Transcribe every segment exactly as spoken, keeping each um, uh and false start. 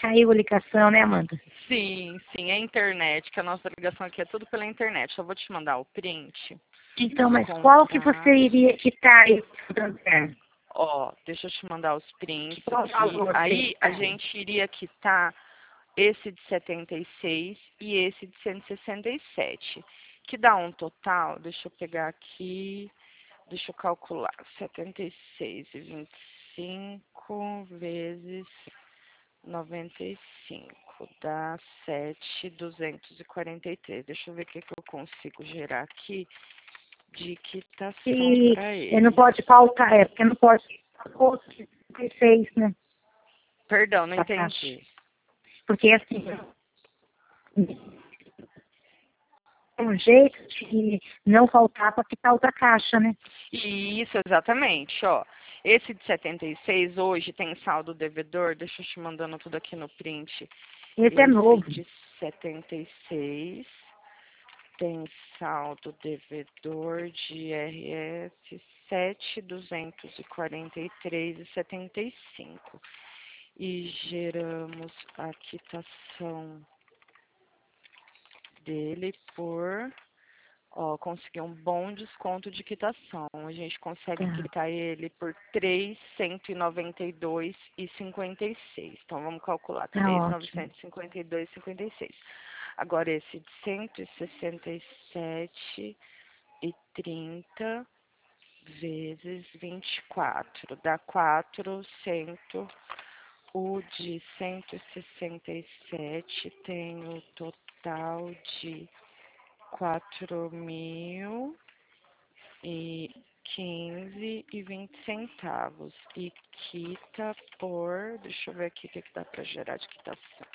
caiu a ligação, né, Amanda? Sim, sim, é a internet, que a nossa ligação aqui é tudo pela internet. Eu vou te mandar o print. Então, mas qual que você Contrato. iria quitar aí? Santander? Ó, deixa eu te mandar os prints Qual aqui. valor você Aí a quitaria? gente iria quitar esse de setenta e seis e esse de cento e sessenta e sete, que dá um total, deixa eu pegar aqui, deixa eu calcular, setenta e seis e vinte e cinco vezes noventa e cinco, dá sete mil duzentos e quarenta e três. Deixa eu ver o que, que eu consigo gerar aqui de quitação E para eh, não ele. pode faltar, é, porque não pode outro que fez, né? Perdão, não A taxa. entendi. Porque assim, é um jeito de não faltar para ficar outra caixa, né? Isso, exatamente, ó. Esse de setenta e seis hoje tem saldo devedor, deixa eu te mandando tudo aqui no print. Esse é Esse novo. de setenta e seis tem saldo devedor de I R S sete mil duzentos e quarenta e três reais e setenta e cinco. E geramos a quitação dele por, ó, conseguir um bom desconto de quitação. A gente consegue Tá, quitar ele por três mil cento e noventa e dois reais e cinquenta e seis. Então vamos calcular tá três mil ótimo. novecentos e cinquenta e dois reais e cinquenta e seis. Agora esse de cento e sessenta e sete e trinta vezes vinte e quatro dá quatrocentos. O de cento e sessenta e sete tem o total de quatro mil e quinze e vinte centavos. E quita por, deixa eu ver aqui o que, que dá para gerar de quitação.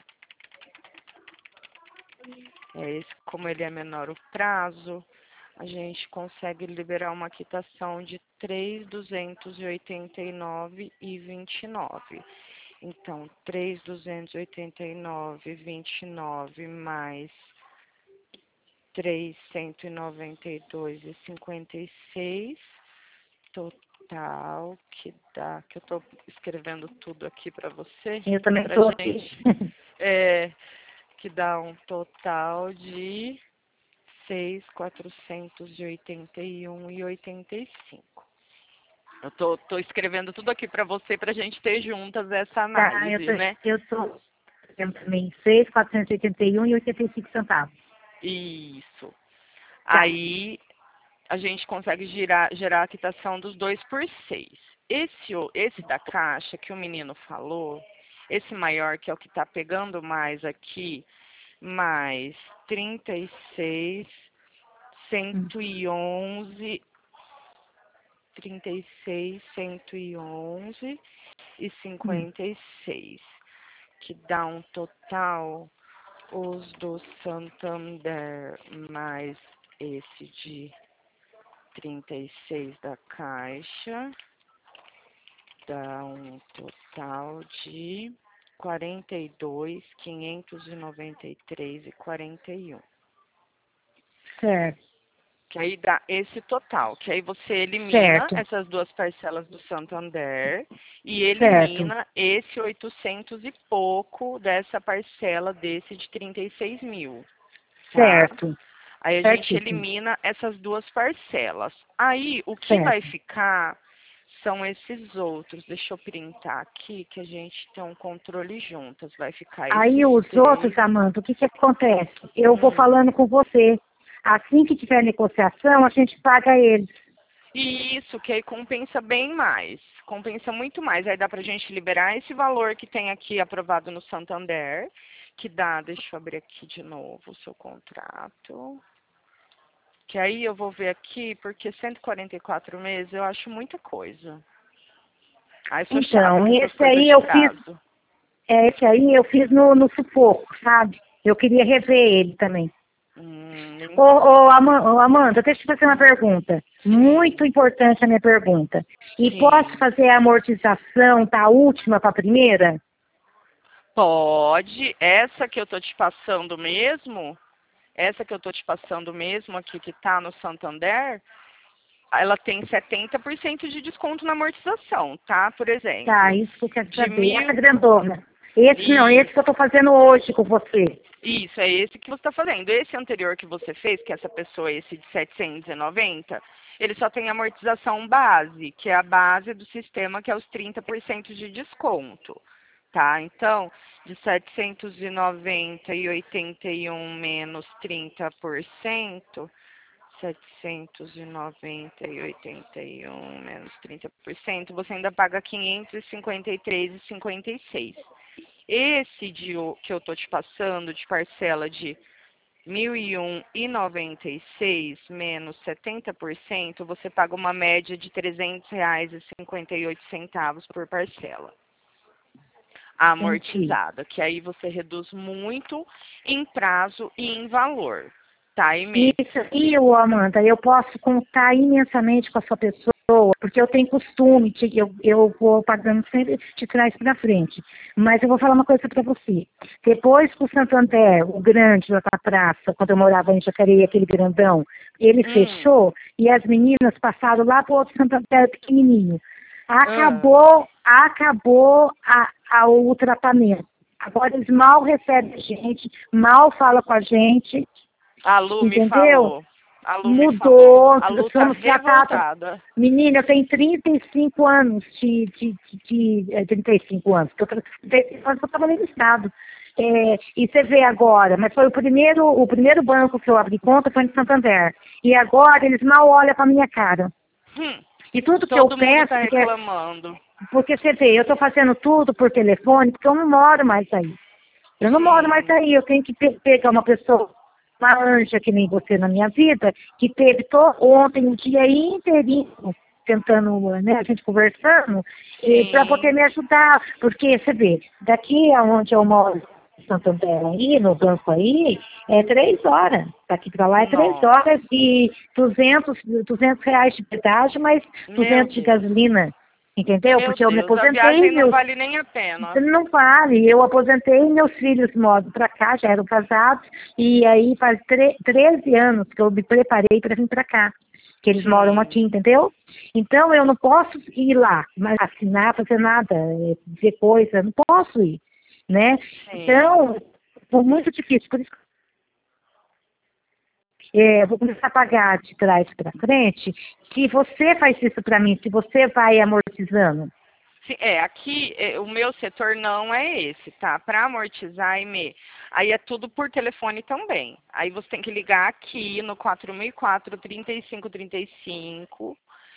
É esse, como ele é menor o prazo, a gente consegue liberar uma quitação de três mil duzentos e oitenta e nove reais e vinte e nove. Então, três mil duzentos e oitenta e nove reais e vinte e nove mais três mil cento e noventa e dois reais e cinquenta e seis, total, que dá, que eu estou escrevendo tudo aqui para você, Eu também para estou aqui. gente, é, que dá um total de seis mil quatrocentos e oitenta e um reais e oitenta e cinco. Eu tô, tô escrevendo tudo aqui para você, para a gente ter juntas essa Tá, eu análise, tô, né? eu tô eu também, seis mil quatrocentos e oitenta e um reais e oitenta e cinco centavos. Isso. Tá, Aí a gente consegue girar, gerar a quitação dos dois por seis. Esse, o- esse da caixa que o menino falou, esse maior, que é o que está pegando mais aqui, mais trinta e seis, hum, cento e onze, trinta e seis, cento e onze e hum, cinquenta e seis, que dá um total, os do Santander mais esse de trinta e seis da Caixa, dá um total de quarenta e dois mil quinhentos e noventa e três reais e quarenta e um. certo, Que aí dá esse total, que aí você elimina certo, essas duas parcelas do Santander e certo, elimina esse oitocentos e pouco dessa parcela desse de trinta e seis mil, tá? certo, Aí a gente certíssimo, elimina essas duas parcelas. Aí o que vai certo. ficar são esses outros. Deixa eu printar aqui que a gente tem um controle juntas. Vai ficar Aí esses os outros, três. Amanda, o que que acontece? Eu vou Hum. falando com você. Assim que tiver negociação, a gente paga eles. E isso, que aí compensa bem mais. Compensa muito mais. Aí dá pra gente liberar esse valor que tem aqui aprovado no Santander, que dá, deixa eu abrir aqui de novo o seu contrato. Que aí eu vou ver aqui, porque cento e quarenta e quatro meses eu acho muita coisa. Aí sou chata Então, com essas esse coisas aí de eu fiz, prazo. é, esse aí eu fiz no, no sufoco, sabe? Eu queria rever ele também. Hum, Ô, entendi. ô, Ama- ô, Amanda, deixa eu te fazer uma pergunta. Sim, Muito importante a minha pergunta. E posso sim. fazer a amortização da última para a primeira? Pode. Essa que eu tô te passando mesmo, essa que eu tô te passando mesmo aqui, que tá no Santander, ela tem setenta por cento de desconto na amortização, tá? Por Tá, exemplo, isso que eu quero de saber. Essa mil, grandona. Esse não, Isso. esse que eu estou fazendo hoje com você. Isso, é esse que você está fazendo. Esse anterior que você fez, que essa pessoa, esse de setecentos e noventa, ele só tem amortização base, que é a base do sistema, que é os trinta por cento de desconto. Tá? Então, de setecentos e noventa e oitenta e um menos trinta por cento, setecentos e noventa e oitenta e um menos trinta por cento, você ainda paga quinhentos e cinquenta e três reais e cinquenta e seis centavos. Esse de, o- que eu tô te passando de parcela de mil e um e noventa e seis menos setenta por cento, você paga uma média de trezentos reais e cinquenta e oito centavos por parcela Entendi. amortizada, que aí você reduz muito em prazo e em valor, tá, Aimee? Isso, e o Amanda, eu posso contar imensamente com a sua pessoa, porque eu tenho costume, de, eu, eu vou pagando sempre de trás para frente. Mas eu vou falar uma coisa para você. Depois que o Santander, o grande lá da praça, quando eu morava em Jacareí, aquele grandão, ele Hum. fechou e as meninas passaram lá para o outro Santander pequenininho. Ah. Acabou, acabou a, a, o tratamento. Agora eles mal recebem a gente, mal falam com a gente, A Lu me entendeu? falou. A Lu me falou. Mudou, A Lu tá somos tratados. revoltada. Menina, eu tenho trinta e cinco anos de, de, de, de é, trinta e cinco anos, porque eu, tra- trinta e cinco anos que eu trabalhei no Estado. É, e você vê agora, mas foi o primeiro, o primeiro banco que eu abri conta foi no Santander. E agora eles mal olham para minha cara. Hum. E tudo que eu Todo mundo peço, tá porque, reclamando. porque você vê, eu estou fazendo tudo por telefone, porque eu não moro mais aí. Eu não moro mais Sim. aí, eu tenho que pe- pegar uma pessoa, uma anja que nem você na minha vida, que teve to, ontem um dia inteirinho tentando, né, a gente conversando, para poder Sim. me ajudar, porque você vê, daqui aonde eu moro, em Santander aí, no banco aí, é três horas, daqui para lá é três Nossa. horas e duzentos, duzentos reais de pedágio, mais Meu duzentos de Deus. gasolina, entendeu? Meu Porque eu me Deus. A aposentei, viagem não meus vale nem a pena. não vale. Eu aposentei, meus filhos moram para cá, já eram casados, e aí faz tre treze anos que eu me preparei para vir para cá, que eles moram aqui, Sim. entendeu? Então eu não posso ir lá, mas assinar, fazer nada, eh, ver coisa, não posso ir, né? Sim. Então, foi muito difícil, por isso que eh, eu vou começar a pagar de trás para frente. Se você faz isso para mim, se você vai amortizando. Sim, é, aqui é, o meu setor não é esse, tá? Para amortizar, Aimee, aí é tudo por telefone também. Aí você tem que ligar aqui no quatro mil e quatro, trinta e cinco trinta e cinco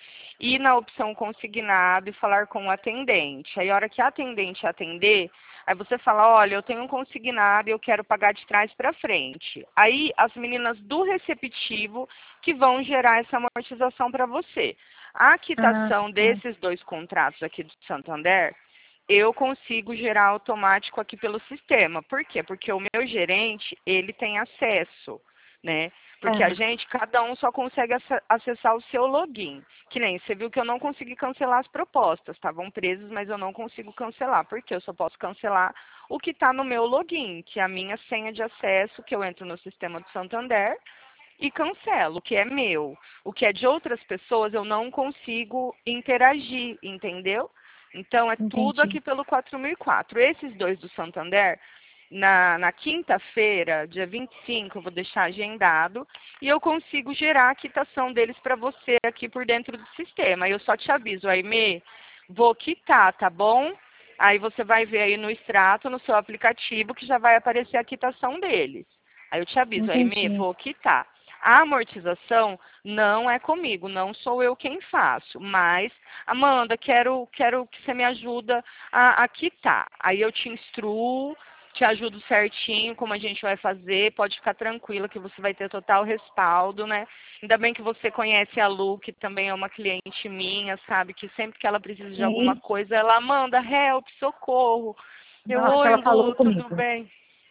e na opção consignado e falar com o atendente. Aí a hora que a atendente atender, aí você fala, olha, eu tenho um consignado e eu quero pagar de trás para frente. Aí as meninas do receptivo que vão gerar essa amortização para você. A Ah, quitação tá. desses dois contratos aqui do Santander, eu consigo gerar automático aqui pelo sistema. Por quê? Porque o meu gerente, ele tem acesso, né? Porque a Ah, gente, cada um só consegue ac- acessar o seu login. Que nem, você viu que eu não consegui cancelar as propostas, estavam presas, mas eu não consigo cancelar, porque eu só posso cancelar o que está no meu login, que é a minha senha de acesso, que eu entro no sistema do Santander e cancelo, o que é meu. O que é de outras pessoas, eu não consigo interagir, entendeu? Então, é tudo entendi. aqui pelo quatro mil e quatro. Esses dois do Santander, na, na quinta-feira, dia vinte e cinco, eu vou deixar agendado e eu consigo gerar a quitação deles para você aqui por dentro do sistema. Eu só te aviso, Aimee, vou quitar, tá bom? Aí você vai ver aí no extrato, no seu aplicativo, que já vai aparecer a quitação deles. Aí eu te aviso, Aimee, Entendi. vou quitar. A amortização não é comigo, não sou eu quem faço, mas, Amanda, quero, quero que você me ajuda a, a quitar. Aí eu te instruo, te ajudo certinho como a gente vai fazer, pode ficar tranquila que você vai ter total respaldo, né? Ainda bem que você conhece a Lu, que também é uma cliente minha, sabe? Que sempre que ela precisa de alguma Sim. coisa, ela manda help, socorro. Eu, Nossa, oi ela falou Lu, tudo comigo. bem?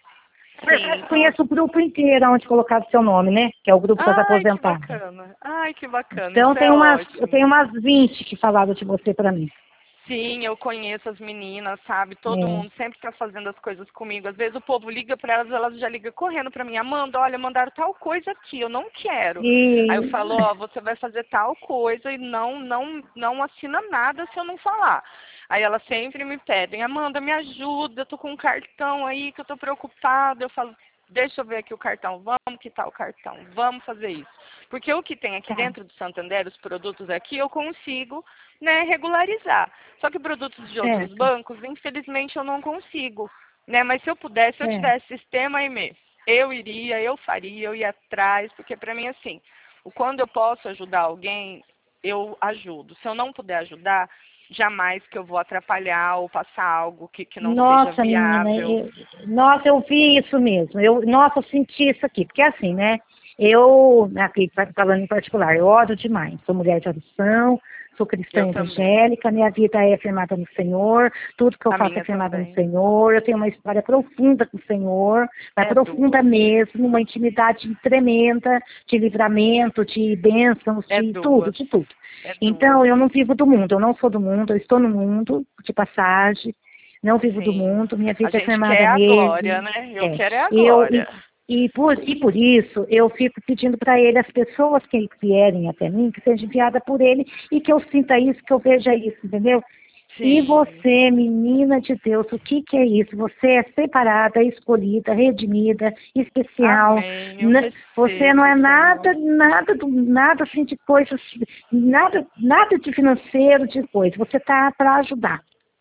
Na Sim, verdade, eu então. conheço o grupo inteiro onde colocaram o seu nome, né? Que é o grupo das Ai, que aposentadas. bacana. Ai, que bacana. Então, Isso tem é umas, eu ótimo. tenho umas vinte que falaram de você para mim. Sim, eu conheço as meninas, sabe? Todo É. mundo sempre tá fazendo as coisas comigo. Às vezes o povo liga para elas, elas já ligam correndo para mim. Amanda, olha, mandaram tal coisa aqui, eu não quero. Aí eu E, falo, ó, você vai fazer tal coisa e não, não, não assina nada se eu não falar. Aí elas sempre me pedem, Amanda, me ajuda, eu tô com um cartão aí que eu tô preocupada. Eu falo, deixa eu ver aqui o cartão, vamos quitar o cartão, vamos fazer isso. Porque o que tem aqui tá, dentro do Santander, os produtos aqui, eu consigo, né, regularizar. Só que produtos de outros certo, bancos, infelizmente, eu não consigo, né? Mas se eu pudesse, se eu certo. tivesse sistema I M E, eu iria, eu faria, eu ia atrás, porque para mim, assim, o quando eu posso ajudar alguém, eu ajudo. Se eu não puder ajudar, jamais que eu vou atrapalhar ou passar algo que, que não seja Nossa, menina, viável. eu, nossa, eu vi isso mesmo. Eu, nossa, eu senti isso aqui. Porque assim, né? Eu, aqui falando em particular, eu oro demais. Sou mulher de oração, sou cristã Eu também. evangélica, minha vida é firmada no Senhor, tudo que eu A faço é minha firmada no também. Senhor, eu tenho uma história profunda com o Senhor, mas É profunda duas. mesmo, uma intimidade tremenda de livramento, de bênçãos, É de tudo, duas. de tudo. É duas. Então, eu não vivo do mundo, eu não sou do mundo, eu estou no mundo, de passagem, não vivo do Sim. mundo, minha A vida é gente firmada quer a glória, nele. né? Eu É. quero é a Eu, e, glória. e, por, e por isso eu fico pedindo para ele, as pessoas que vierem até mim, que sejam enviadas por ele e que eu sinta isso, que eu veja isso, entendeu? E Sim. você, menina de Deus, o que, que é isso? Você é separada, escolhida, redimida, especial. Amém. Eu N- Você não recebo, é Senhor. nada, nada, do, nada assim de coisas, nada, nada de financeiro, de coisa. Você está para ajudar.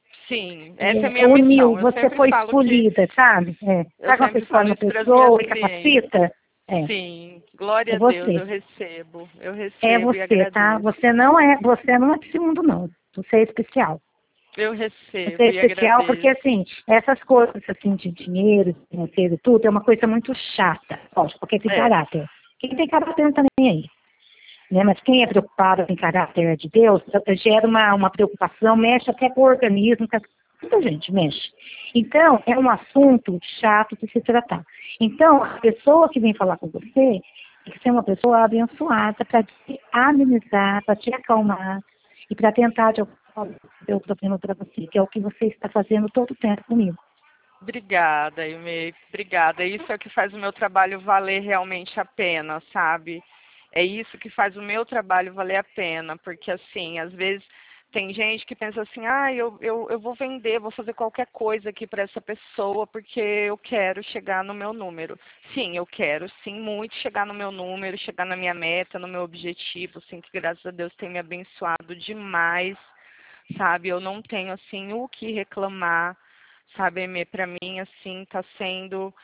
Sim, essa é a É, minha uniu, missão. Eu você sempre foi falo que escolhida, sabe? É. eu Sabe quando sempre você escolhe falo uma isso para as minhas pessoa e clientes. capacita? É, Sim, glória é a Deus, você. eu recebo. Eu É recebo e você, tá? agradeço. Você não é, você não é desse mundo, não. Você é especial. Eu Você é recebo e especial porque, agradeço. assim, essas coisas, assim, de dinheiro, financeiro e tudo, é uma coisa muito chata. Lógico, porque tem É, caráter. Quem tem caráter não tá nem aí. Né? Mas quem é preocupado em caráter de Deus, gera uma, uma preocupação, mexe até com o organismo, com a- muita gente mexe. Então, é um assunto chato de se tratar. Então, a pessoa que vem falar com você tem que ser uma pessoa abençoada para te amenizar, para te acalmar e para tentar de alguma forma resolver o problema para você, que é o que você está fazendo todo o tempo comigo. obrigada, Ime. Obrigada. Isso é o que faz o meu trabalho valer realmente a pena, sabe? É isso que faz o meu trabalho valer a pena, porque assim, às vezes tem gente que pensa assim, ah, eu, eu, eu vou vender, vou fazer qualquer coisa aqui para essa pessoa porque eu quero chegar no meu número. Sim, eu quero sim muito chegar no meu número, chegar na minha meta, no meu objetivo, sim, que graças a Deus tem me abençoado demais, sabe? Eu não tenho assim o que reclamar, sabe, Emê? Para mim, assim, está sendo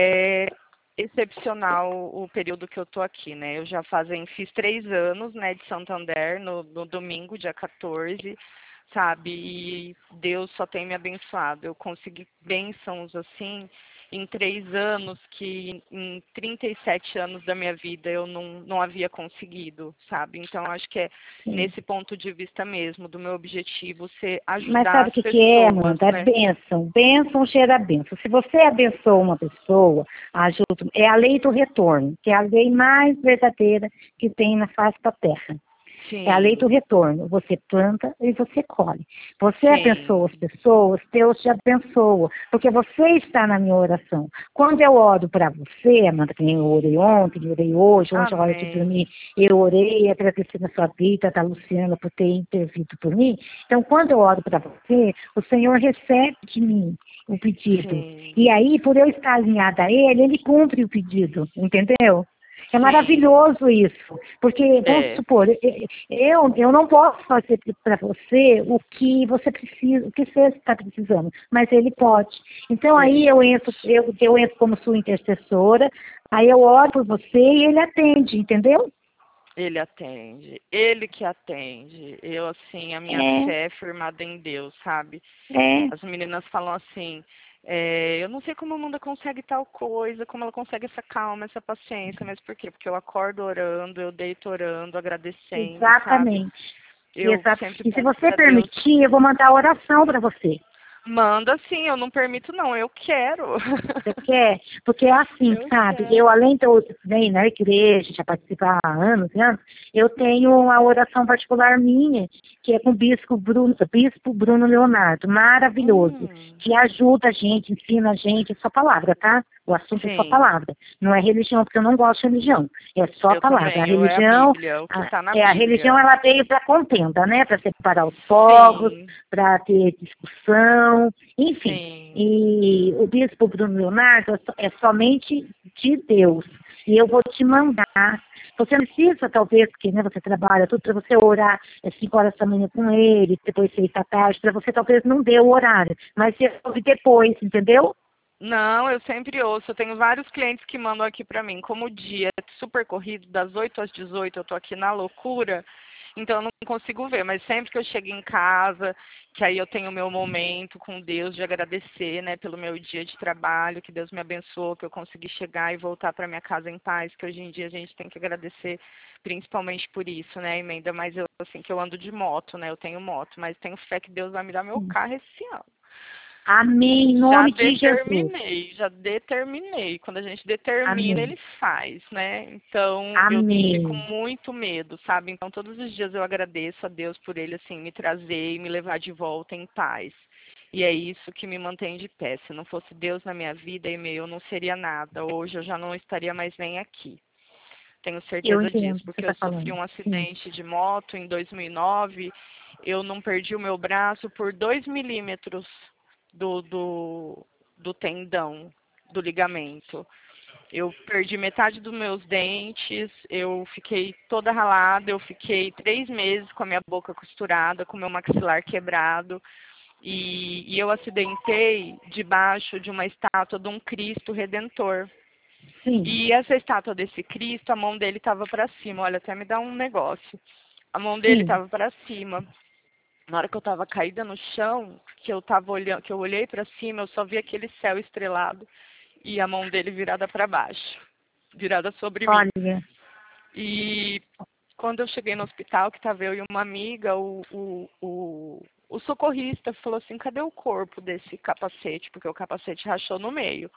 é, excepcional o período que eu tô aqui, né? Eu já fazem, fiz três anos, né, de Santander, no, no domingo, dia quatorze, sabe? E Deus só tem me abençoado. Eu consegui bênçãos, assim, em três anos, que em trinta e sete anos da minha vida eu não, não havia conseguido, sabe? Então, acho que é Sim. nesse ponto de vista mesmo, do meu objetivo ser Mas ajudar sabe o as que, que é, pessoas, Amanda? É né? bênção. Bênção gera bênção. Se você abençoa uma pessoa, ajuda, é a lei do retorno, que é a lei mais verdadeira que tem na face da terra. É a lei do Sim, retorno. Você planta e você colhe. Você abençoa as sim. pessoas, Deus te abençoa, porque você está na minha oração. Quando eu oro para você, Amanda, que nem eu orei ontem, eu orei hoje, ontem a hora de Amém. dormir, eu orei, agradecendo a sua vida, da Luciana por ter intervido por mim. Então, quando eu oro para você, o Senhor recebe de mim o pedido. Sim, E aí, por eu estar alinhada a Ele, Ele cumpre o pedido, entendeu? É sim. maravilhoso isso, porque, vamos É, supor, eu, eu não posso fazer para você o que você precisa, o que você está precisando, mas ele pode. Então ele aí eu entro, pode. eu, eu entro como sua intercessora, aí eu oro por você e ele atende, entendeu? Ele atende. Ele que atende. Eu, assim, a minha É, fé é firmada em Deus, sabe? é, As meninas falam assim, é, eu não sei como a Amanda consegue tal coisa, como ela consegue essa calma, essa paciência, mas por quê? Porque eu acordo orando, eu deito orando, agradecendo, sabe? exatamente. Eu Exato. sempre E se peço você para Deus. permitir, eu vou mandar oração para você. Manda sim, eu não permito não, eu quero. Você quer? Porque é assim, Eu sabe? quero. Eu, além de eu bem, na igreja, já participar há anos e anos, eu tenho uma oração particular minha, que é com o bispo Bruno, bispo Bruno Leonardo, maravilhoso, Hum, que ajuda a gente, ensina a gente, é só palavra, tá? O assunto é só sim, palavra. Não é religião, porque eu não gosto de religião. É só eu palavra. A também, eu é a religião, Bíblia, o que a, está na é, a religião, Bíblia. ela veio para contenda, né? Para separar os povos, Sim, para ter discussão, enfim. sim. E o bispo Bruno Leonardo é so- é somente de Deus. E eu vou te mandar. Você não precisa, talvez, porque né, você trabalha tudo, para você orar às cinco horas da manhã com ele, depois seis da tarde, para você talvez não dê o horário, mas você ouve depois, entendeu? Não, eu sempre ouço. Eu tenho vários clientes que mandam aqui para mim. Como o dia é super corrido, das oito às dezoito, eu tô aqui na loucura, então eu não consigo ver. Mas sempre que eu chego em casa, que aí eu tenho o meu momento com Deus de agradecer, né, pelo meu dia de trabalho, que Deus me abençoou, que eu consegui chegar e voltar para minha casa em paz, que hoje em dia a gente tem que agradecer principalmente por isso, né, Emenda? Mas eu, assim, que eu ando de moto, né, eu tenho moto, mas tenho fé que Deus vai me dar meu carro esse ano. Amém, em Já nome de Jesus. determinei, já determinei. Quando a gente determina, Amém. ele faz, né? Então, eu fico Amém. muito medo, sabe? Então, todos os dias eu agradeço a Deus por ele, assim, me trazer e me levar de volta em paz. E é isso que me mantém de pé. Se não fosse Deus na minha vida, eu não seria nada. Hoje eu já não estaria mais nem aqui. Tenho Eu certeza entendo disso, o que você porque está eu sofri falando. um Sim. acidente de moto em dois mil e nove. Eu não perdi o meu braço por dois milímetros do, do, do tendão, do ligamento. Eu perdi metade dos meus dentes, eu fiquei toda ralada, eu fiquei três meses com a minha boca costurada, com o meu maxilar quebrado. E, e eu acidentei debaixo de uma estátua de um Cristo Redentor. Sim. E essa estátua desse Cristo, a mão dele estava para cima. Olha, até me dá um negócio. A mão dele Sim. estava para cima. Na hora que eu estava caída no chão, que eu tava olhando, que eu olhei para cima, eu só vi aquele céu estrelado e a mão dele virada para baixo, virada sobre mim. Olha. E quando eu cheguei no hospital, que estava eu e uma amiga, o, o, o, o socorrista falou assim: cadê o corpo desse capacete? Porque o capacete rachou no meio.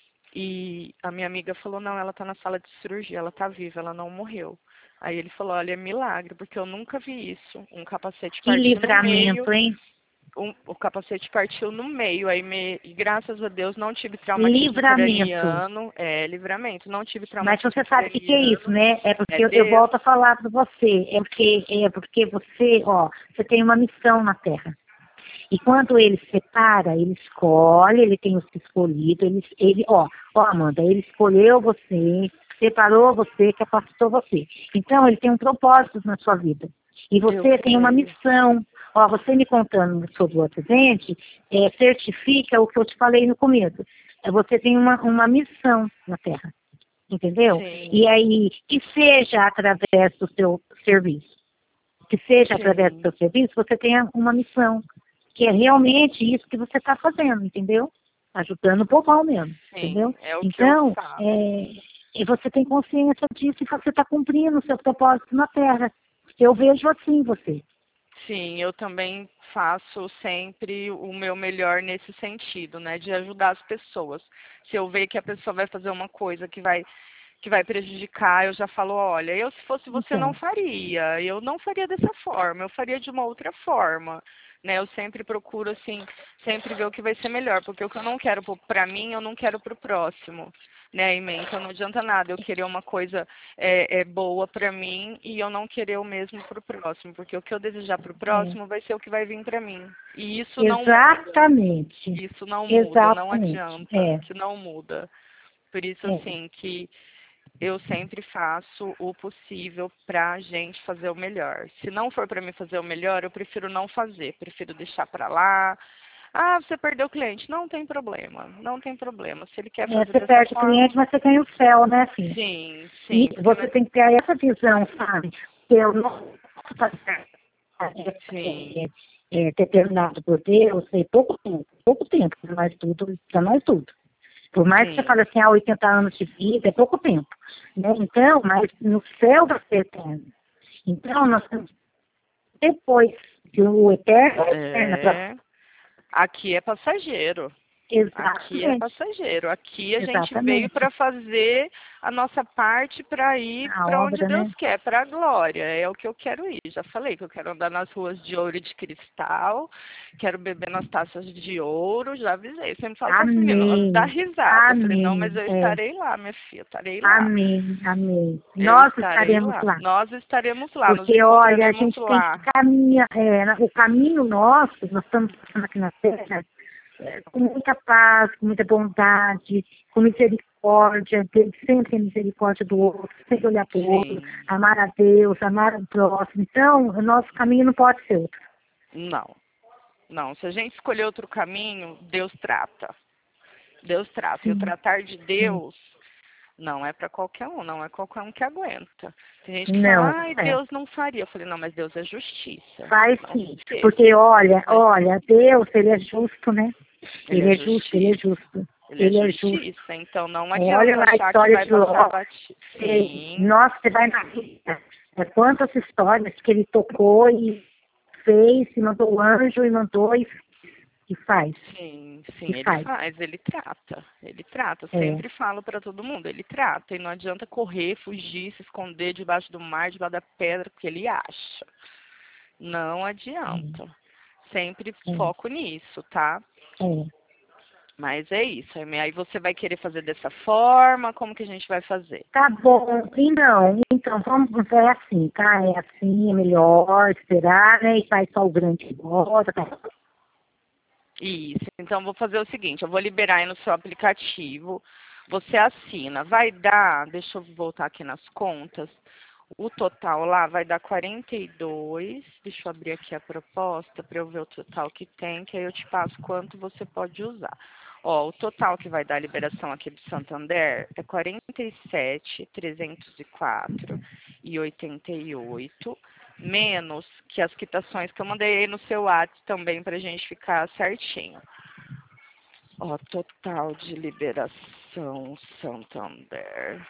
E a minha amiga falou: não, ela está na sala de cirurgia, ela está viva, ela não morreu. Aí ele falou: olha, é milagre, porque eu nunca vi isso. Um capacete Que partiu no meio. livramento, hein? Um, o capacete partiu no meio, aí me, e graças a Deus não tive traumatismo Livramento. craniano, é, livramento, não tive Mas traumatismo você sabe o que, que é isso, craniano, né? É é porque eu, eu Deus, volto a falar para você. É porque, é porque você, ó, você tem uma missão na Terra. E quando ele separa, ele escolhe, ele tem os escolhidos, ele, ele, ó, ó, Amanda, ele escolheu você, separou você, capacitou você. Então, ele tem um propósito na sua vida. E eu você tem uma creio, missão. Ó, você me contando sobre o acidente, é, certifica o que eu te falei no começo. É, você tem uma, uma missão na Terra, entendeu? E sim, aí, que seja através do seu serviço, que seja através do sim, seu serviço, você tenha uma missão, que é realmente isso que você está fazendo, entendeu? Ajudando o povão mesmo, entendeu? sim, é o que eu Então, faço. é, e você tem consciência disso e você está cumprindo o seu propósito na Terra. Eu vejo assim você. Sim, eu também faço sempre o meu melhor nesse sentido, né, de ajudar as pessoas. Se eu ver que a pessoa vai fazer uma coisa que vai que vai prejudicar, eu já falo, olha, eu se fosse você não Então, faria, eu não faria dessa forma, eu faria de uma outra forma, né? Eu sempre procuro assim, sempre ver o que vai ser melhor, porque o que eu não quero para mim, eu não quero para o próximo, né? Ementa, então não adianta nada eu querer uma coisa é, é boa para mim e eu não querer o mesmo para o próximo, porque o que eu desejar para o é, próximo vai ser o que vai vir para mim. E isso não muda, exatamente, isso não muda, não exatamente, adianta, é, que não muda. Por isso, é. assim, que eu sempre faço o possível para a gente fazer o melhor. Se não for para mim fazer o melhor, eu prefiro não fazer, prefiro deixar para lá. Ah, você perdeu o cliente. Não tem problema, não tem problema. Se ele quer É, fazer você dessa perde o forma, cliente, mas você ganha o céu, né, filho? sim, E sim, porque você vai. tem que ter essa visão, sabe? Que eu não posso fazer é, Sim, é, é, determinado por Deus, sei, pouco tempo, pouco tempo, para nós tudo, para nós tudo. Por mais que você fale sim, assim, ah, oitenta anos de vida, é pouco tempo. Né? Então, mas no céu vai ser eterno. Então, nós temos, depois que o eterno é eterno, para é, Aqui é passageiro. Aqui é Exatamente. passageiro. Aqui a gente veio Exatamente. para fazer a nossa parte para ir A para onde obra, Deus né? quer, para a glória. É o que eu quero ir. Já falei que eu quero andar nas ruas de ouro e de cristal, quero beber nas taças de ouro. Já avisei. Sempre falo para as meninas, dá Amém. risada. Eu falei, não, mas Amém. eu É. estarei lá, minha filha, estarei lá. Amém. Amém. Eu Nós estarei estaremos lá. lá. Nós estaremos lá, nos Porque, olha, a encontraremos gente tem que lá. caminhar, é, na- o caminho nosso, nós estamos passando aqui na Terra, é, com muita paz, com muita bondade, com misericórdia, ter sempre a misericórdia do outro, sempre olhar para o outro, Sim. amar a Deus, amar o próximo. Então, o nosso caminho não pode ser outro. Não. Não. Se a gente escolher outro caminho, Deus trata. Deus trata. E o Sim, tratar de sim. Deus não é para qualquer um, não é qualquer um que aguenta. Tem gente que Não, fala, ai, é. Deus não faria. Eu falei, não, mas Deus é justiça. Faz Não sim. sei. Porque, olha, Mas olha, Deus, ele é justo, né? ele Ele é é justo, ele é justiça. justo. Ele é Ele é justo. justiça. Então não Olha adianta lá a achar que história vai de passar Ló. batido. Ei, Sim, nossa, você vai na vida. É quantas histórias que ele tocou e fez, e mandou o anjo e mandou e, e faz. sim, E sim, ele faz. faz, ele trata, ele trata. É, Sempre falo para todo mundo, ele trata. E não adianta correr, fugir, se esconder debaixo do mar, debaixo da pedra, porque ele acha. Não adianta. Sempre é, foco nisso, tá? é. Mas é isso, Aimee. Aí você vai querer fazer dessa forma? Como que a gente vai fazer? Tá bom. E não, então vamos, é assim, tá? É assim, é melhor esperar, né? E faz só o grande bota, tá? Isso. Então vou fazer o seguinte, eu vou liberar aí no seu aplicativo. Você assina. Vai dar, deixa eu voltar aqui nas contas. O total lá vai dar quarenta e dois. Deixa eu abrir aqui a proposta para eu ver o total que tem, que aí eu te passo quanto você pode usar. Ó, o total que vai dar a liberação aqui do Santander é quarenta e sete mil trezentos e quatro e oitenta e oito, menos que as quitações que eu mandei aí no seu WhatsApp também para a gente ficar certinho. Ó, total de liberação Santander.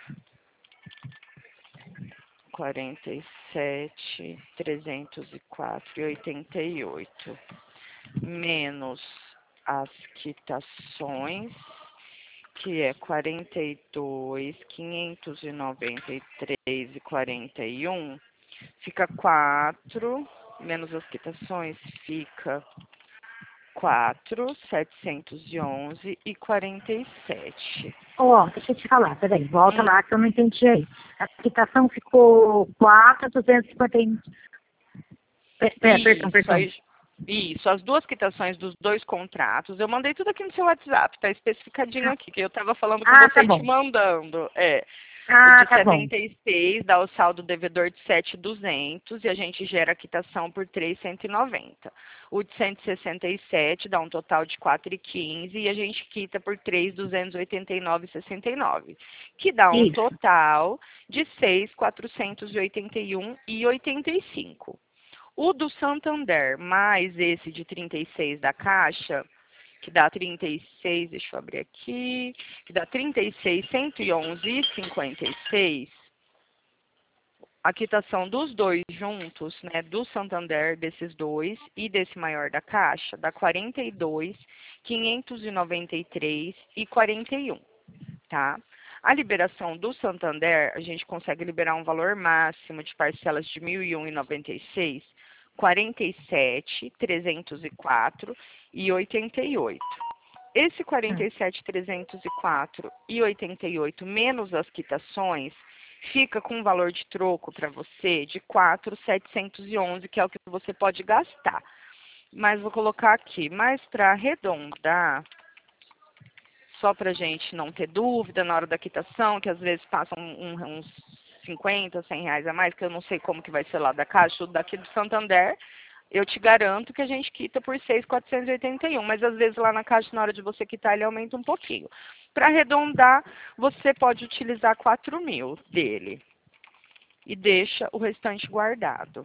quarenta e sete, trezentos e quatro e oitenta e oito, menos as quitações, que é quarenta e dois, quinhentos e noventa e três e quarenta e um, fica quatro, menos as quitações, fica quatro, setecentos e onze e quarenta e sete. Ó, deixa eu te falar, peraí, volta Hum, lá que eu não entendi aí. A quitação ficou quatro mil duzentos e cinquenta e um. Perdão, Isso, perdão. aí, isso, as duas quitações dos dois contratos, eu mandei tudo aqui no seu WhatsApp, tá especificadinho aqui, que eu estava falando com Ah, você tá e te bom. mandando. É, o Ah, de tá bom. setenta e seis dá o saldo devedor de sete mil e duzentos e a gente gera a quitação por três mil cento e noventa. O de cento e sessenta e sete dá um total de quatro mil e quinze e a gente quita por três mil duzentos e oitenta e nove e sessenta e nove, que dá um Isso. total de seis mil quatrocentos e oitenta e um e oitenta e cinco. O do Santander, mais esse de trinta e seis da Caixa, que dá trinta e seis, deixa eu abrir aqui, que dá trinta e seis, cento e onze e cinquenta e seis, a quitação dos dois juntos, né, do Santander, desses dois, e desse maior da Caixa, dá quarenta e dois, quinhentos e noventa e três e quarenta e um, tá? A liberação do Santander, a gente consegue liberar um valor máximo de parcelas de mil e um e noventa e seis, quarenta e sete, trezentos e quatro e oitenta e oito. Esse quarenta Tá. e sete, trezentos e quatro e oitenta e oito menos as quitações fica com um valor de troco para você de quatro mil setecentos e onze, que é o que você pode gastar. Mas vou colocar aqui, mas para arredondar, só para a gente não ter dúvida na hora da quitação, que às vezes passam um, uns cinquenta, cem reais a mais, que eu não sei como que vai ser lá da Caixa, ou daqui do Santander, eu te garanto que a gente quita por seis mil quatrocentos e oitenta e um, mas às vezes lá na Caixa, na hora de você quitar, ele aumenta um pouquinho. Para arredondar, você pode utilizar quatro mil dele e deixa o restante guardado.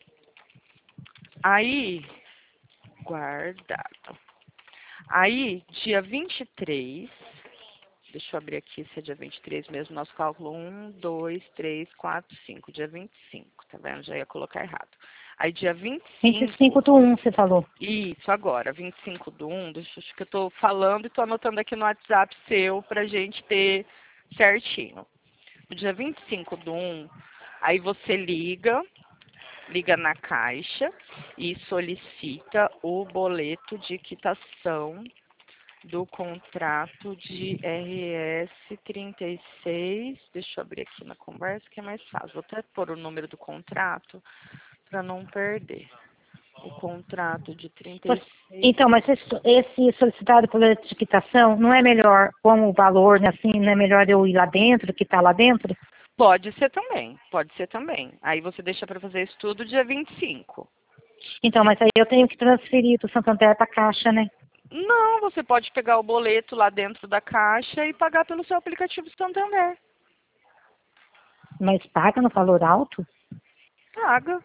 Aí, guardado. Aí, dia vinte e três, deixa eu abrir aqui se é dia vinte e três mesmo, nosso cálculo um, dois, três, quatro, cinco, dia vinte e cinco, tá vendo? Já ia colocar errado. Aí dia vinte e vinte e cinco cinco do um, você falou. Isso, agora, vinte e cinco do um, deixa eu que eu tô falando e tô anotando aqui no WhatsApp seu pra gente ter certinho. No dia vinte e cinco do um, aí você liga, liga na Caixa e solicita o boleto de quitação do contrato de R S trinta e seis. Deixa eu abrir aqui na conversa que é mais fácil. Vou até pôr o número do contrato para não perder. O contrato de trinta e seis. Então, mas esse, esse solicitado por quitação não é melhor, como o valor, né, assim, não é melhor eu ir lá dentro, que está lá dentro? Pode ser também, pode ser também. Aí você deixa para fazer isso tudo dia vinte e cinco. Então, mas aí eu tenho que transferir do Santander para a Caixa, né? Não, você pode pegar o boleto lá dentro da Caixa e pagar pelo seu aplicativo Santander. Mas paga no valor alto? Paga.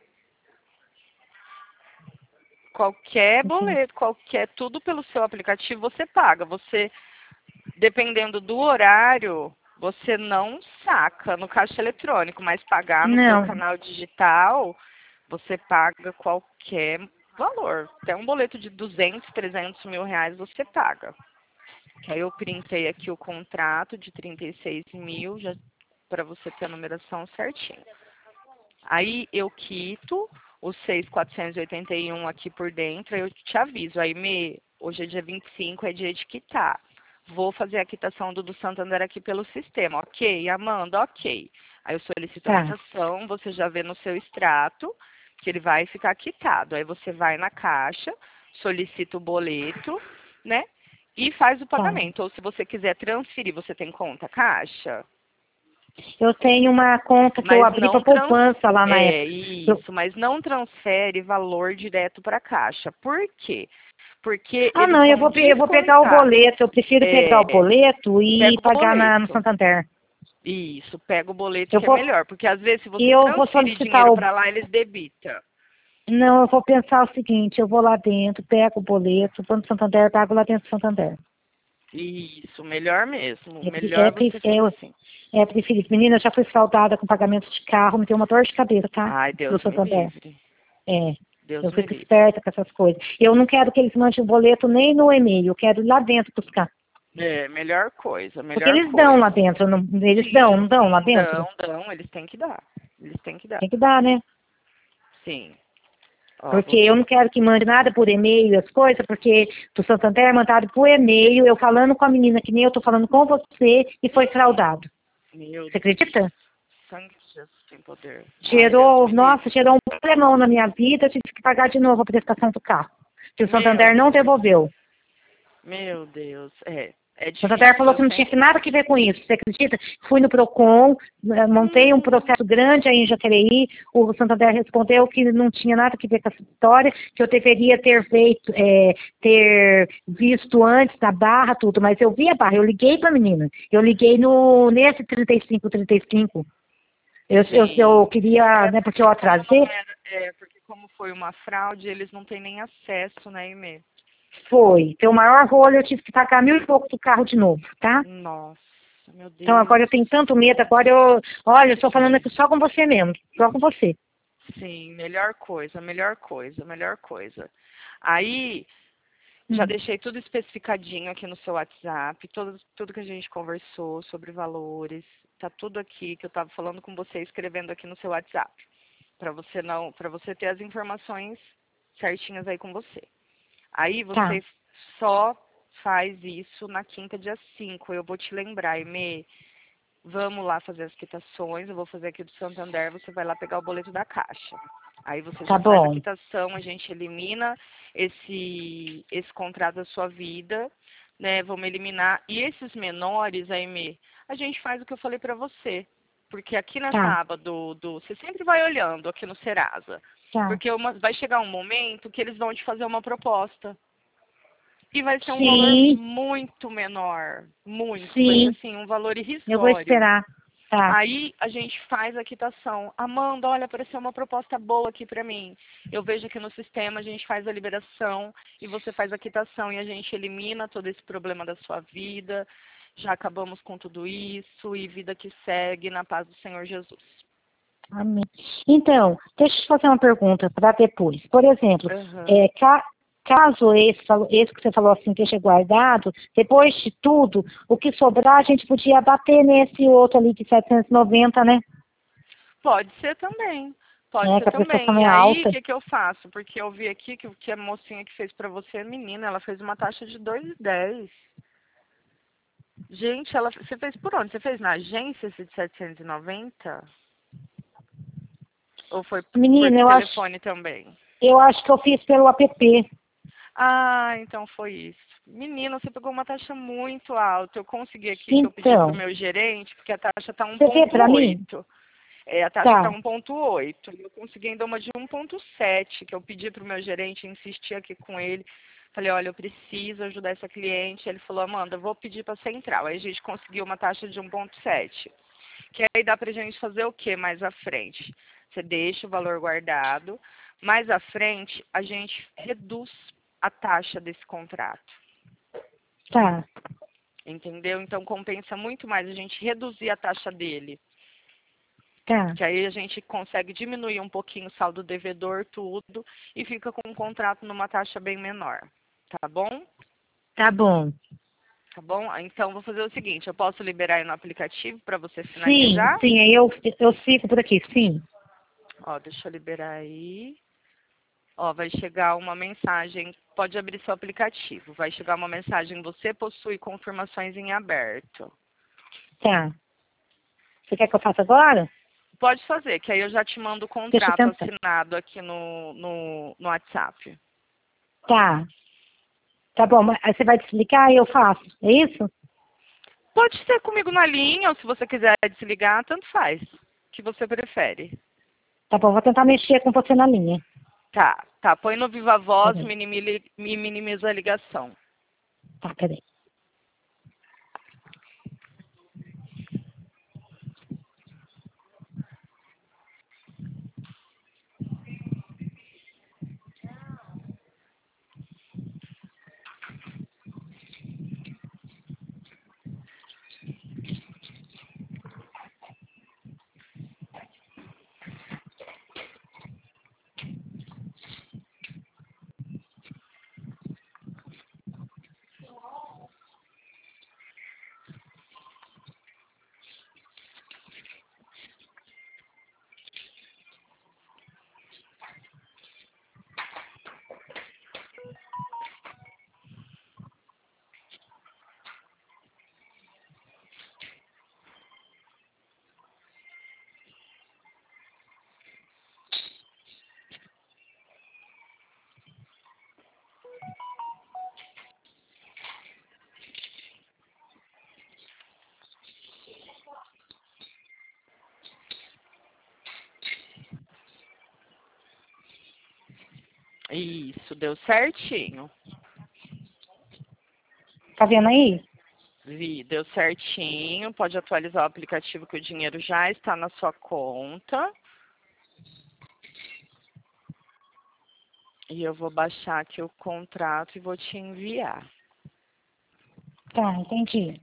Qualquer Entendi. boleto, qualquer, tudo pelo seu aplicativo você paga. Você, dependendo do horário, você não saca no caixa eletrônico, mas pagar no seu Não, canal digital, você paga qualquer valor. Até um boleto de duzentos, trezentos mil reais você paga. Aí eu printei aqui o contrato de trinta e seis mil, já para você ter a numeração certinha. Aí eu quito os seis mil quatrocentos e oitenta e um aqui por dentro, aí eu te aviso. Aí, me, hoje é dia vinte e cinco, é dia de quitar. Vou fazer a quitação do do Santander aqui pelo sistema, ok? Amanda, ok. Aí eu solicito a tá, quitação, você já vê no seu extrato que ele vai ficar quitado. Aí você vai na Caixa, solicita o boleto, né? E faz o tá. pagamento. Ou se você quiser transferir, você tem conta Caixa? Eu tenho uma conta que eu Mas abri para não trans... poupança lá na É época. Eu- isso, mas não transfere valor direto para a Caixa. Por quê? Porque Ah, eles não, eu vão vou, pe- eu vou pegar o descontar. boleto. Eu prefiro pegar o É, boleto e pega o pagar na, no boleto. Santander. Isso, pega o boleto Eu que é vou, melhor. Porque às vezes se e você eu vou transferir solicitar dinheiro o. para lá, eles debitam. Não, eu vou pensar o seguinte: eu vou lá dentro, pego o boleto, vou no Santander, pago lá dentro do Santander. Isso, melhor mesmo. É, pre- é, Melhor pre- você é, fez assim. é preferido. Menina, eu já fui fraudada com pagamento de carro, me deu uma dor de cabeça, tá? Ai, Do Deus me Santander. livre. É. Deus Eu me fico livre. esperta com essas coisas. Eu não quero que eles mandem o boleto nem no e-mail, eu quero ir lá dentro buscar. É, melhor coisa, Porque melhor eles dão lá coisa. dentro, não, eles dão, Sim, não dão lá sim, dentro? dão, dão. Eles têm que dar. Eles têm que dar. Tem que dar, né? Sim. Ó, Porque vou eu não quero que mande nada por e-mail, as coisas, porque do Santander é mandado por e-mail, eu falando com a menina que nem eu tô falando com você e foi fraudado. Meu Você Deus. acredita? Sangue de Jesus tem poder. Ai, Deus Gerou, me nossa, livre. gerou um problemão na minha vida, eu tive que pagar de novo a prestação do carro. Que o Meu Santander não Deus. devolveu. Meu Deus. É, é O Santander difícil. falou Eu que não tinha sempre. nada a ver com isso, você acredita? Fui no PROCON, eh, montei um Hum, processo grande aí em Jacareí, o Santander respondeu que não tinha nada a ver com essa história, que eu deveria ter feito, eh, ter visto antes da barra, tudo, mas eu vi a barra, eu liguei para a menina, eu liguei no, nesse trinta e cinco, trinta e cinco, eu, eu, eu sim. queria, É né, porque eu porque como atrasei, não era. É, porque como foi uma fraude, eles não têm nem acesso, né, e-mail. foi, tem o maior rolo, eu tive que pagar mil e pouco do carro de novo, tá? Nossa, meu Então agora Deus. eu tenho tanto medo, agora eu, olha, eu estou falando aqui só com você mesmo, só com você. Sim, melhor coisa, melhor coisa, melhor coisa. Aí, já Hum, deixei tudo especificadinho aqui no seu WhatsApp, tudo, tudo que a gente conversou sobre valores, tá tudo aqui que eu estava falando com você, escrevendo aqui no seu WhatsApp, para você não, para você ter as informações certinhas aí com você. Aí tá, você só faz isso na quinta, dia cinco. Eu vou te lembrar, Emê, vamos lá fazer as quitações, eu vou fazer aqui do Santander, você vai lá pegar o boleto da Caixa. Aí você tá já faz a bom. quitação, a gente elimina esse, esse contrato da sua vida, né? Vamos eliminar. E esses menores, Aimee, a gente faz o que eu falei pra você. Porque aqui nessa Tá, aba do, do. Você sempre vai olhando aqui no Serasa. tá. Porque uma, vai chegar um momento que eles vão te fazer uma proposta. E vai ser um valor Sim, muito menor. Muito. Vai ser sim, assim, um valor eu vou irrisório. esperar. Tá, Aí a gente faz a quitação. Amanda, olha, apareceu uma proposta boa aqui para mim. Eu vejo aqui no sistema, a gente faz a liberação e você faz a quitação e a gente elimina todo esse problema da sua vida. Já acabamos com tudo isso e vida que segue na paz do Senhor Jesus. Amém. Então, deixa eu te fazer uma pergunta para depois. Por exemplo, Aham. é, ca- caso esse, falo- esse que você falou assim esteja guardado, depois de tudo, o que sobrar a gente podia bater nesse outro ali de setecentos e noventa, né? Pode ser também. Pode É, ser que a prestação também. E é aí, o alta. que, que eu faço? Porque eu vi aqui que, o que a mocinha que fez pra você é menina, ela fez uma taxa de dois e dez. Gente, ela, você fez por onde? Você fez na agência esse de setecentos e noventa? Ou foi por Menina, eu acho, telefone também? eu acho que eu fiz pelo app. Ah, então foi isso. Menina, você pegou uma taxa muito alta. Eu consegui aqui que eu pedi pro Então, meu gerente, porque a taxa tá você vê para mim? um ponto oito. É, a taxa está Tá, um ponto oito. E eu consegui ainda uma de um ponto sete, que eu pedi para o meu gerente, insisti aqui com ele. Falei, olha, eu preciso ajudar essa cliente. Ele falou, Amanda, eu vou pedir para a central. Aí a gente conseguiu uma taxa de um ponto sete. Que aí dá para a gente fazer o que mais à frente? Você deixa o valor guardado. Mais à frente, a gente reduz a taxa desse contrato. tá, Entendeu? Então compensa muito mais a gente reduzir a taxa dele. tá, Que aí a gente consegue diminuir um pouquinho o saldo devedor, tudo, e fica com um contrato numa taxa bem menor. Tá bom? tá bom. Tá bom? Então, vou fazer o seguinte, eu posso liberar aí no aplicativo para você Sim, finalizar? sim, aí eu, eu fico por aqui, sim. Ó, deixa eu liberar aí. Ó, vai chegar uma mensagem, pode abrir seu aplicativo. Vai chegar uma mensagem, você possui confirmações em aberto. Tá. Você quer que eu faça agora? Pode fazer, que aí eu já te mando o Deixa eu contrato tentar. assinado aqui no, no, no WhatsApp. Tá, tá bom, mas aí você vai te explicar e eu faço, é isso? Pode ser comigo na linha, ou se você quiser desligar, tanto faz. O que você prefere. Tá bom, vou tentar mexer com você na linha. Tá, tá. Põe no Viva Voz, Peraí, minimi- me minimiza a ligação. tá, peraí. Isso, deu certinho. Tá vendo aí? Vi, deu certinho. Pode atualizar o aplicativo que o dinheiro já está na sua conta. E eu vou baixar aqui o contrato e vou te enviar. Tá, entendi.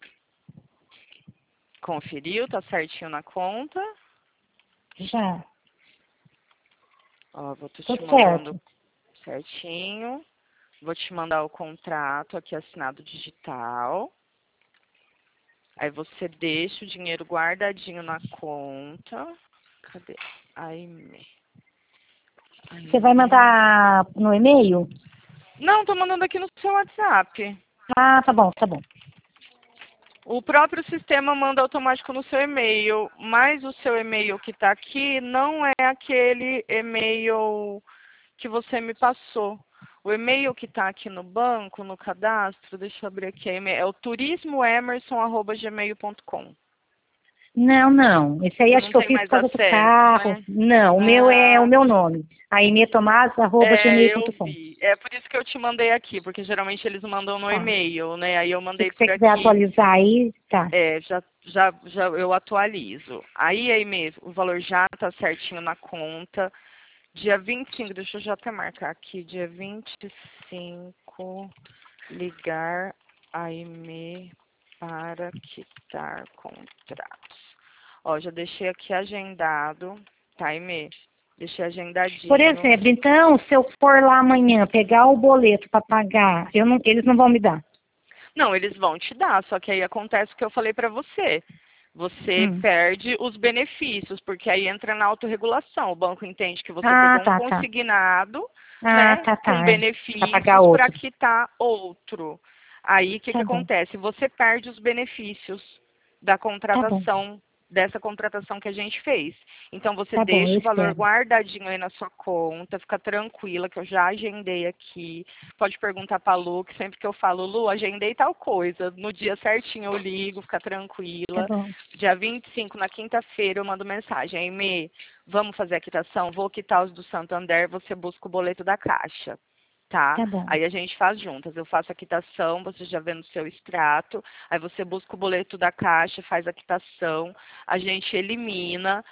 Conferiu? Tá certinho na conta? Já, Ó, vou tô te tudo mandando certo. certinho. Vou te mandar o contrato aqui assinado digital. Aí você deixa o dinheiro guardadinho na conta. Cadê? Aime. Você vai Aime. mandar no e-mail? Não, tô mandando aqui no seu WhatsApp. Ah, tá bom, tá bom. O próprio sistema manda automático no seu e-mail, mas o seu e-mail que está aqui não é aquele e-mail que você me passou. O e-mail que está aqui no banco, no cadastro, deixa eu abrir aqui, é o turismoemerson arroba gmail ponto com. Não, não. Esse aí Você acho não que eu tem fiz por mais causa do acesso, carro. né? Não, o meu é o Ah, meu nome. aimetomás arroba é, gmail eu ponto com. vi. É por isso que eu te mandei aqui, porque geralmente eles mandam no Tá. e-mail, né? Aí eu Se mandei você por quiser aqui. atualizar aí, tá. É, já, já, já eu atualizo. Aí, aí mesmo, o valor já tá certinho na conta. Dia vinte e cinco, deixa eu já até marcar aqui, dia vinte e cinco, ligar a E M E para quitar contratos. Ó, já deixei aqui agendado, tá, Aimee? Deixei agendadinho. Por exemplo, então, se eu for lá amanhã pegar o boleto para pagar, eu não, eles não vão me dar? Não, eles vão te dar, só que aí acontece o que eu falei para você. Você Hum. perde os benefícios, porque aí entra na autorregulação. O banco entende que você Ah, pegou um tá, tá. consignado, Ah, né, tá, com tá. Para pagar benefícios para outro. quitar outro. Aí o que, que Tá bom, acontece? Você perde os benefícios da tá bom, contratação, dessa contratação que a gente fez. Então você tá bom, eu deixa o valor espero. guardadinho aí na sua conta, fica tranquila que eu já agendei aqui. Pode perguntar para a Lu, que sempre que eu falo, Lu, agendei tal coisa. No dia certinho eu ligo, fica Tá tranquila. bom, Dia vinte e cinco, na quinta-feira, eu mando mensagem. Aimee, vamos fazer a quitação? Vou quitar os do Santander, você busca o boleto da Caixa. Tá? tá bom, Aí a gente faz juntas. Eu faço a quitação, você já vê no seu extrato. Aí você busca o boleto da Caixa, faz a quitação. A gente elimina.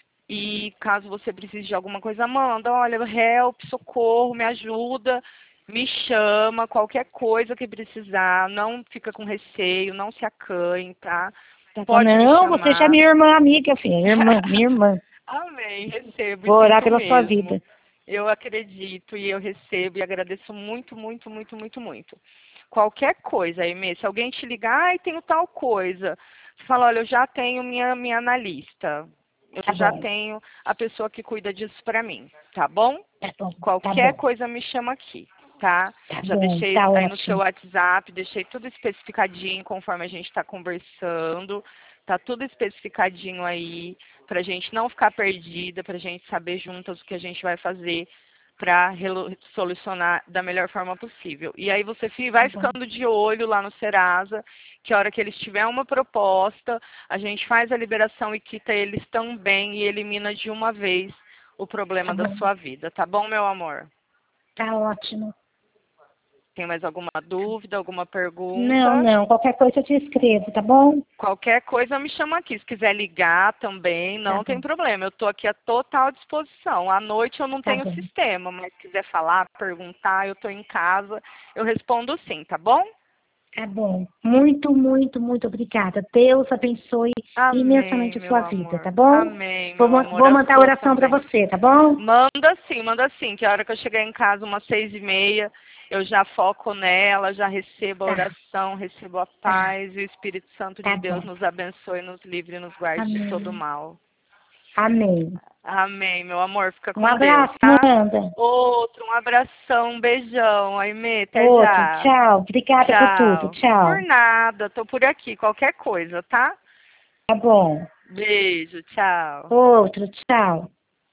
E caso você precise de alguma coisa, manda, olha, help, socorro, me ajuda, me chama, qualquer coisa que precisar, não fica com receio, não se acanhe, tá? tá bom. Pode me Não, você já é chamar. minha irmã amiga, filha. Irmã, minha irmã. Amém, recebo e Vou orar sinto pela sua mesmo. vida. Eu acredito e eu recebo e agradeço muito, muito, muito, muito, muito. Qualquer coisa, Aimee, se alguém te ligar, ai, tenho tal coisa, você fala, olha, eu já tenho minha, minha analista. Tá Eu já bom, tenho a pessoa que cuida disso para mim, tá bom? tá bom, tá Qualquer bom, coisa me chama aqui, tá? tá Já bom, deixei tá aí no seu ótimo. WhatsApp, deixei tudo especificadinho conforme a gente está conversando. Tá tudo especificadinho aí, pra gente não ficar perdida, pra gente saber juntas o que a gente vai fazer para solucionar da melhor forma possível. E aí você fi- Tá vai bom, ficando de olho lá no Serasa, que a hora que eles tiverem uma proposta, a gente faz a liberação e quita eles também e elimina de uma vez o tá problema da bom, sua vida. Tá bom, meu amor? tá ótimo. Tem mais alguma dúvida, alguma Não, pergunta? não, qualquer coisa eu te escrevo, tá bom? Qualquer coisa me chama aqui. Se quiser ligar também, Tá não tem bom, problema. Eu estou aqui à total disposição. À noite eu não tá tenho bom. sistema, mas se quiser falar, perguntar, eu estou em casa, eu respondo sim, tá bom? Tá bom. Muito, muito, muito obrigada. Deus abençoe Amém, imensamente a meu sua vida, amor. tá bom? Amém, Vou, meu ma- amor. vou A mandar sua oração para também. você, tá bom? Manda sim, manda sim, que a hora que eu chegar em casa, umas seis e meia, eu já foco nela, já recebo a Tá, oração, recebo a tá, paz e o Espírito Santo de tá Deus bom. nos abençoe, nos livre e nos guarde de todo Amém. mal. Amém. Amém, meu amor. Fica Um com Deus, abraço, tá? Amanda. Outro, um abração, um beijão. Aimee, até Outro, já. tchau. Obrigada por tudo. Tchau. Por Tchau. nada, tô por aqui, qualquer coisa, tá? Tá bom. Beijo, tchau. Outro, tchau.